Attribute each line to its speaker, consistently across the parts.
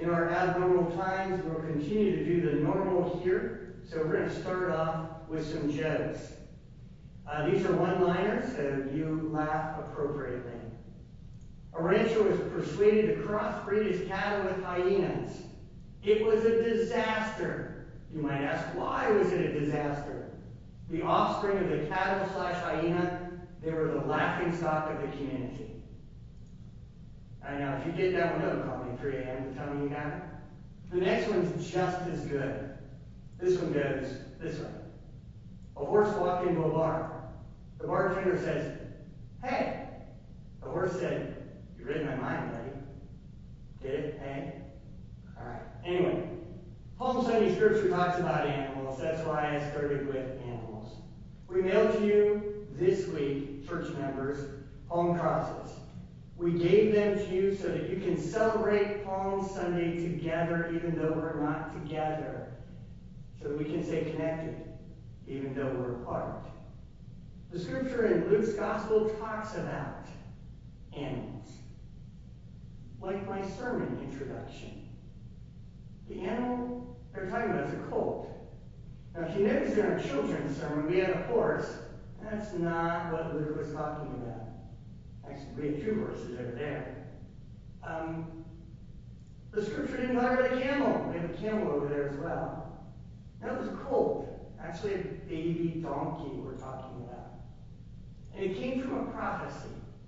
Speaker 1: in our abnormal times. We'll continue to do the normal here. So we're going to start off with some jokes. These are one-liners, so you laugh appropriately. A rancher was persuaded to crossbreed his cattle with hyenas. It was a disaster. You might ask, why was it a disaster? The offspring of the cattle/hyena, they were the laughing stock of the community. I know, if you get that one, don't call me at 3 a.m. to tell me you got it. The next one's just as good. This one goes this way. A horse walked into a bar. The bartender says, "Hey." The horse said, "You read my mind, buddy." Did it? Hey? All right. Anyway, Palm Sunday scripture talks about animals. That's why I started with animals. We mailed to you this week, church members, palm crosses. We gave them to you so that you can celebrate Palm Sunday together, even though we're not together. So that we can stay connected, even though we're apart. The scripture in Luke's gospel talks about animals. Like my sermon introduction. The animal they're talking about is a colt. Now, if you notice in our children's sermon, we had a horse. That's not what Luke was talking about. Actually, we have 2 horses over there. The scripture didn't talk about a camel. We have a camel over there as well. That was a colt. Actually, a baby donkey we're talking about. And it came from a prophecy.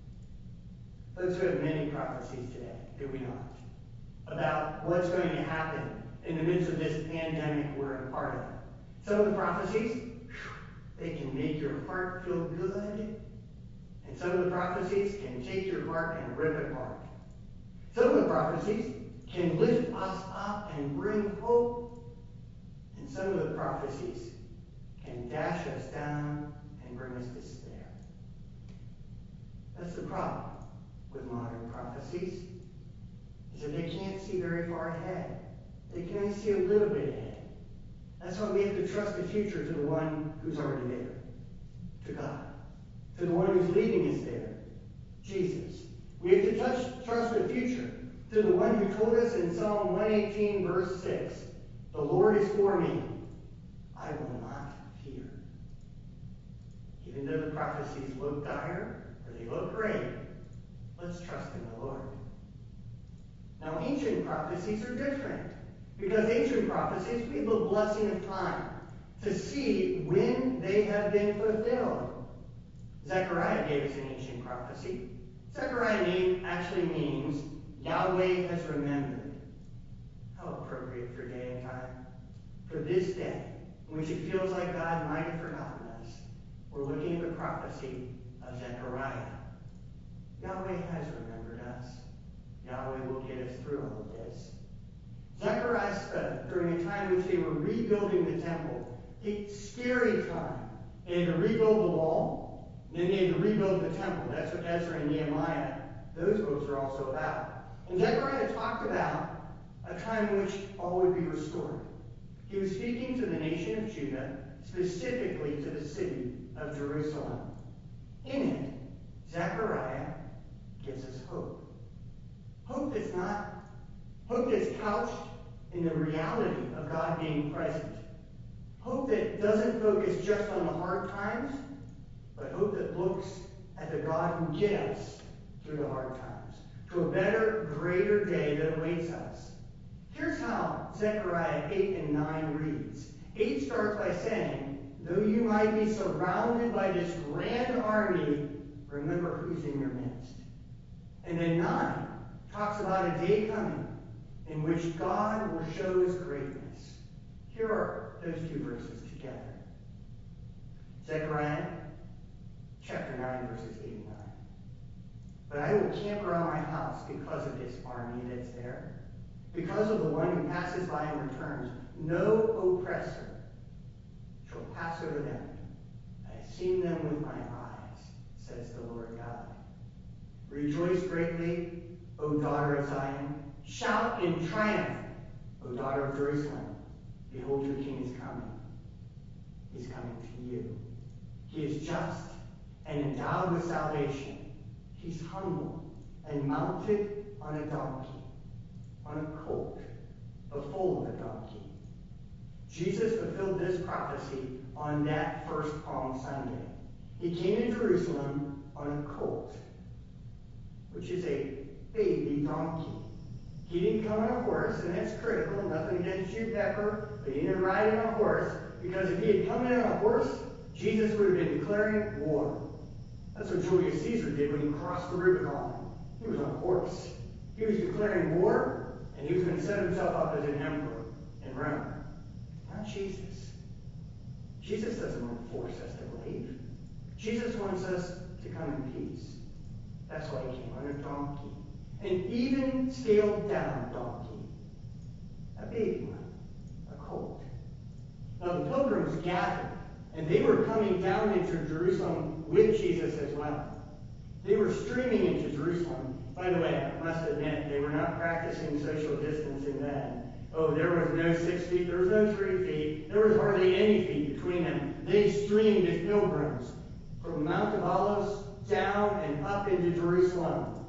Speaker 1: Folks, we have many prophecies today, do we not? About what's going to happen in the midst of this pandemic we're a part of. Some of the prophecies, they can make your heart feel good. And some of the prophecies can take your heart and rip it apart. Some of the prophecies can lift us up and bring hope. And some of the prophecies can dash us down and bring us despair. That's the problem with modern prophecies, is that they can't see very far ahead. They can only see a little bit ahead. That's why we have to trust the future to the one who's already there, to God, to the one who's leading us there, Jesus. We have to trust the future to the one who told us in Psalm 118, verse 6, "The Lord is for me, I will not fear." Even though the prophecies look dire, or they look great, let's trust in the Lord. Now, ancient prophecies are different. Because ancient prophecies, we have the blessing of time to see when they have been fulfilled. Zechariah gave us an ancient prophecy. Zechariah name actually means Yahweh has remembered. How appropriate for day and time. For this day, in which it feels like God might have forgotten us, we're looking at the prophecy of Zechariah. Yahweh has remembered us. Yahweh will get us through all of this. Zechariah spoke during a time in which they were rebuilding the temple. A scary time. They had to rebuild the wall, and then they had to rebuild the temple. That's what Ezra and Nehemiah, those books are also about. And Zechariah talked about a time in which all would be restored. He was speaking to the nation of Judah, specifically to the city of Jerusalem. In it, Zechariah gives us hope. Hope that's couched in the reality of God being present. Hope that doesn't focus just on the hard times, but hope that looks at the God who gets us through the hard times, to a better, greater day that awaits us. Here's how Zechariah 8 and 9 reads. 8 starts by saying, "Though you might be surrounded by this grand army, remember who's in your midst." And then 9 talks about a day coming in which God will show his greatness. Here are those 2 verses together. Zechariah chapter 9, verses 8 and 9. "But I will camp around my house because of this army that's there, because of the one who passes by and returns. No oppressor shall pass over them. I have seen them with my eyes, says the Lord God. Rejoice greatly, O daughter of Zion. Shout in triumph, O daughter of Jerusalem. Behold, your king is coming. He's coming to you. He is just and endowed with salvation. He's humble and mounted on a donkey, on a colt, the foal of a donkey. Jesus fulfilled this prophecy on that first Palm Sunday. He came to Jerusalem on a colt, which is a baby donkey. He didn't come on a horse, and that's critical. Nothing against you, Pepper, but he didn't ride on a horse, because if he had come in on a horse, Jesus would have been declaring war. That's what Julius Caesar did when he crossed the Rubicon. He was on a horse. He was declaring war, and he was going to set himself up as an emperor in Rome. Not Jesus. Jesus doesn't want to force us to believe. Jesus wants us to come in peace. That's why he came on a donkey. An even scaled down donkey. A baby one. A colt. Now the pilgrims gathered, and they were coming down into Jerusalem with Jesus as well. They were streaming into Jerusalem. By the way, I must admit, they were not practicing social distancing then. Oh, there was no 6 feet, there was no 3 feet, there was hardly any feet between them. They streamed as pilgrims from the Mount of Olives down and up into Jerusalem.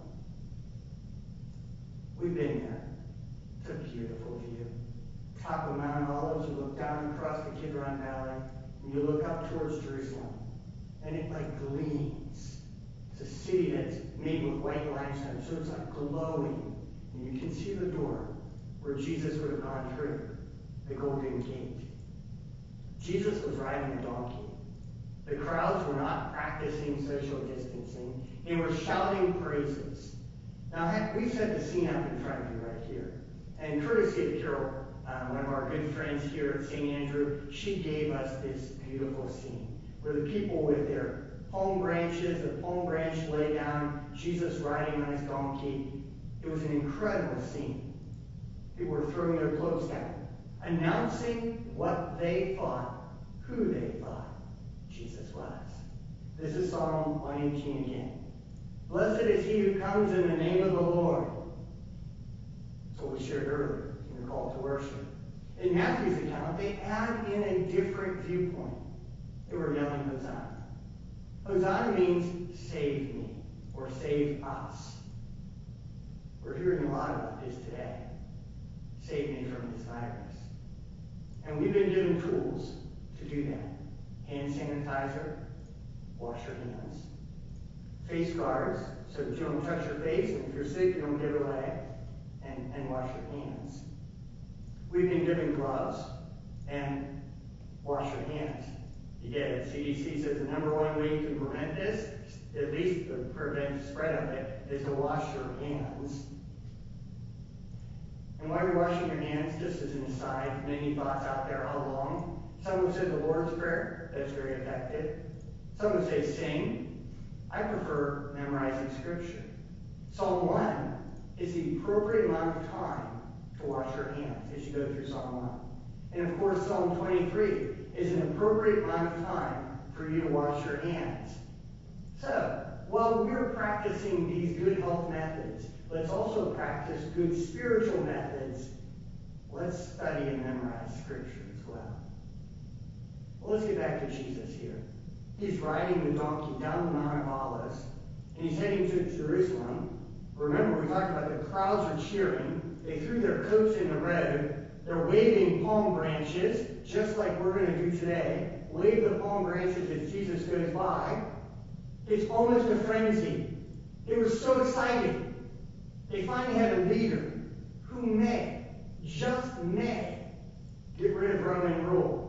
Speaker 1: We've been there. It's a beautiful view. Top of Mount Olives, you look down across the Kidron Valley, and you look up towards Jerusalem, and it like gleams. It's a city that's made with white limestone, so it's like glowing, and you can see the door where Jesus would have gone through, the Golden Gate. Jesus was riding a donkey. The crowds were not practicing social distancing. They were shouting praises. Now, we've set the scene up in front of you right here. And courtesy of Carol, one of our good friends here at St. Andrew, she gave us this beautiful scene where the people with their palm branches, the palm branch lay down, Jesus riding on his donkey. It was an incredible scene. People were throwing their clothes down, announcing what they thought, who they thought Jesus was. This is Psalm 118 again. Blessed is he who comes in the name of the Lord. That's what we shared earlier in the call to worship. In Matthew's account, they add in a different viewpoint. They were yelling Hosanna. Hosanna means save me or save us. We're hearing a lot about this today. Save me from this virus. And we've been given tools to do that. Hand sanitizer, wash your hands. Face guards, so that you don't touch your face, and if you're sick, you don't give it away, and wash your hands. We've been given gloves, and wash your hands. You get it. CDC says the number one way you can prevent this, at least to prevent the spread of it, is to wash your hands. And while you're washing your hands, just as an aside, many thoughts out there how long. Some would say the Lord's Prayer. That's very effective. Some would say sing. I prefer memorizing Scripture. Psalm 1 is the appropriate amount of time to wash your hands as you go through Psalm 1. And of course, Psalm 23 is an appropriate amount of time for you to wash your hands. So, while we're practicing these good health methods, let's also practice good spiritual methods. Let's study and memorize Scripture as well. Well, let's get back to Jesus here. He's riding the donkey down the Mount of Olives, and he's heading to Jerusalem. Remember, we talked about the crowds are cheering. They threw their coats in the road. They're waving palm branches, just like we're going to do today. Wave the palm branches as Jesus goes by. It's almost a frenzy. They were so excited. They finally had a leader who may, just may, get rid of Roman rule.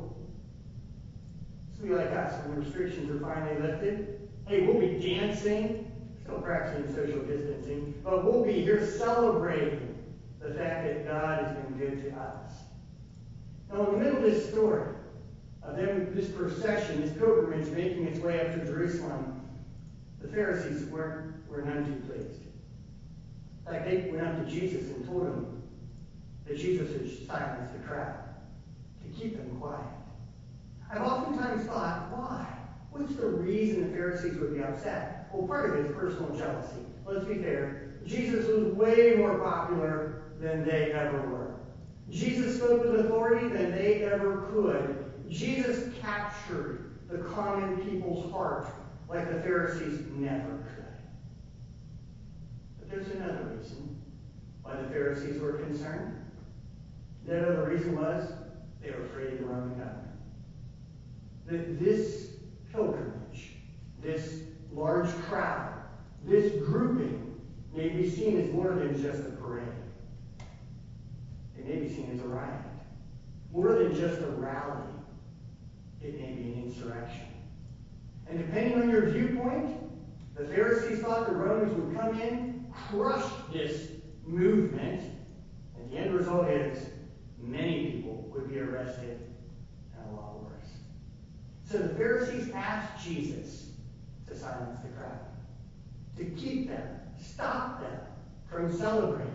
Speaker 1: This will be like us when the restrictions are finally lifted. Hey, we'll be dancing, still practicing social distancing, but we'll be here celebrating the fact that God has been good to us. Now, in the middle of this story, of them, this procession, this pilgrimage making its way up to Jerusalem, the Pharisees were none too pleased. In fact, they went up to Jesus and told him that Jesus had silenced the crowd to keep them quiet. I've oftentimes thought, why? What's the reason the Pharisees would be upset? Well, part of it is personal jealousy. Let's be fair. Jesus was way more popular than they ever were. Jesus spoke with authority than they ever could. Jesus captured the common people's heart like the Pharisees never could. But there's another reason why the Pharisees were concerned? The other reason was they were afraid of the Roman government. That this pilgrimage, this large crowd, this grouping may be seen as more than just a parade. It may be seen as a riot. More than just a rally. It may be an insurrection. And depending on your viewpoint, the Pharisees thought the Romans would come in, crush this movement, and the end result is many people would be arrested and a lot worse. So the Pharisees asked Jesus to silence the crowd, to keep them, stop them from celebrating.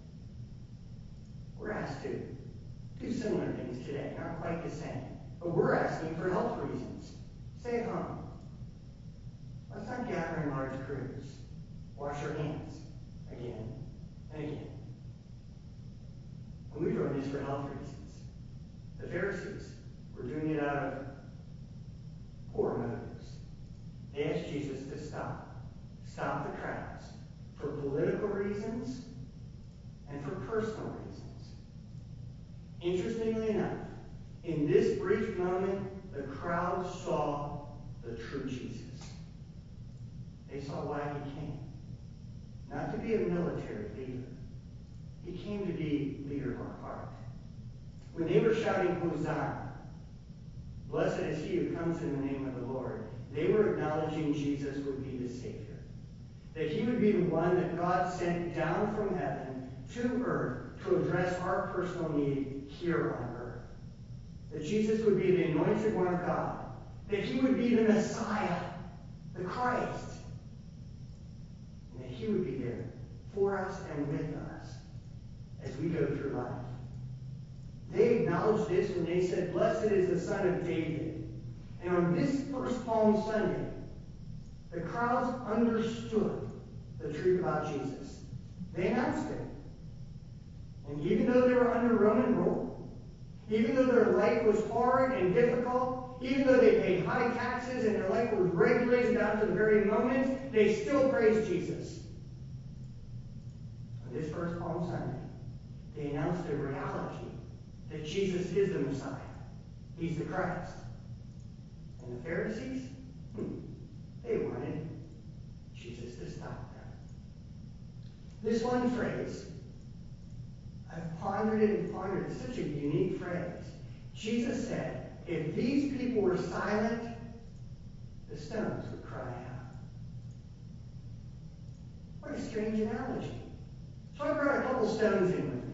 Speaker 1: We're asked to do similar things today, not quite the same, but we're asking for health reasons. Stay at home. Let's not gather in large groups. Wash your hands again and again. And we're doing this for health reasons. The Pharisees were doing it out of poor motives. They asked Jesus to stop the crowds for political reasons and for personal reasons. Interestingly enough, in this brief moment, the crowd saw the true Jesus. They saw why he came. Not to be a military leader. He came to be leader of our heart. When they were shouting, Hosanna, blessed is he who comes in the name of the Lord, they were acknowledging Jesus would be the Savior. That he would be the one that God sent down from heaven to earth to address our personal need here on earth. That Jesus would be the anointed one of God. That he would be the Messiah, the Christ. And that he would be there for us and with us as we go through life. They acknowledged this when they said, blessed is the Son of David. And on this first Palm Sunday, the crowds understood the truth about Jesus. They announced it. And even though they were under Roman rule, even though their life was hard and difficult, even though they paid high taxes and their life was regulated down to the very moment, they still praised Jesus. On this first Palm Sunday, they announced the reality that Jesus is the Messiah. He's the Christ. And the Pharisees, they wanted Jesus to stop them. This one phrase, I've pondered it and pondered it. It's such a unique phrase. Jesus said, if these people were silent, the stones would cry out. What a strange analogy. So I brought a couple stones in with me.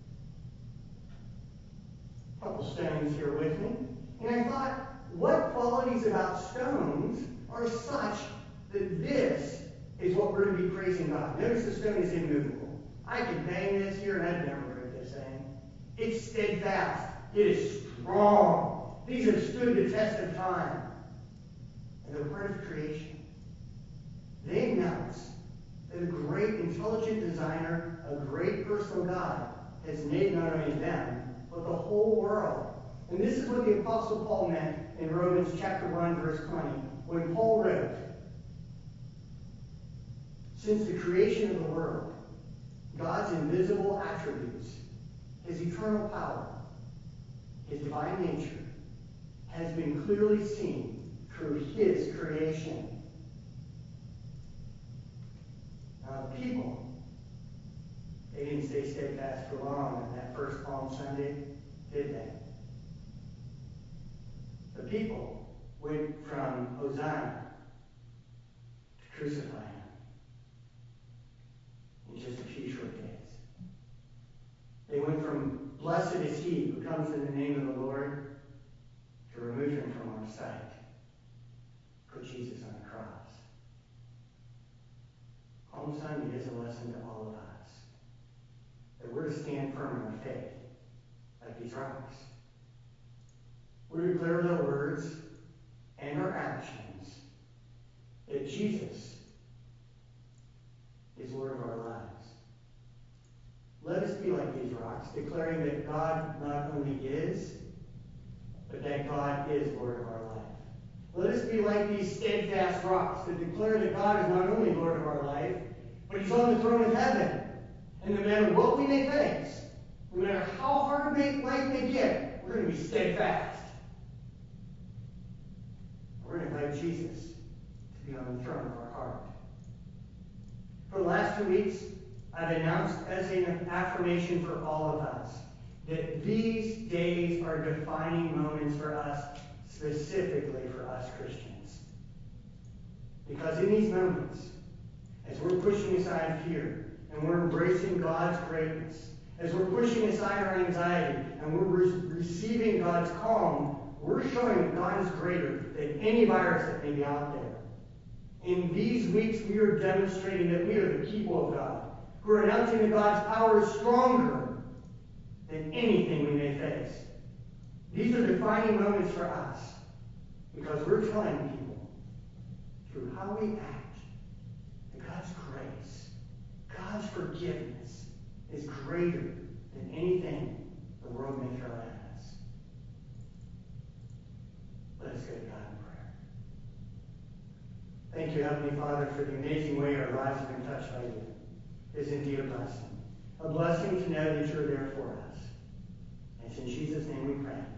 Speaker 1: A couple stones here with me. And I thought, what qualities about stones are such that this is what we're going to be praising God? Notice the stone is immovable. I could bang this here and I'd never break this thing. It's steadfast. It is strong. These have stood the test of time. And they're part of creation. They announce that a great intelligent designer, a great personal God, has made not only them, but the whole world. And this is what the Apostle Paul meant in Romans chapter 1, verse 20, when Paul wrote, since the creation of the world, God's invisible attributes, his eternal power, his divine nature, has been clearly seen through his creation. Now, the people, they didn't stay steadfast for long on that first Palm Sunday, did they? The people went from Hosanna to crucify him in just a few short days. They went from blessed is he who comes in the name of the Lord to remove him from our sight, put Jesus on the cross. Palm Sunday is a lesson to all of us that we're to stand firm in our faith like these rocks. We declare with our words and our actions that Jesus is Lord of our lives. Let us be like these rocks, declaring that God not only is, but that God is Lord of our life. Let us be like these steadfast rocks that declare that God is not only Lord of our life, but he's on the throne of heaven. And no matter what we may face, no matter how hard life may get, we're going to be steadfast. We're going to invite Jesus to be on the throne of our heart. For the last 2 weeks, I've announced as an affirmation for all of us that these days are defining moments for us, specifically for us Christians. Because in these moments, as we're pushing aside fear and we're embracing God's greatness, as we're pushing aside our anxiety and we're receiving God's calm, we're showing that God is greater than any virus that may be out there. In these weeks, we are demonstrating that we are the people of God, who are announcing that God's power is stronger than anything we may face. These are defining moments for us because we're telling people through how we act that God's grace, God's forgiveness is greater than anything the world may throw at us. Let us go to God in prayer. Thank you, Heavenly Father, for the amazing way our lives have been touched by you. It's indeed a blessing. A blessing to know that you're there for us. And it's in Jesus' name we pray.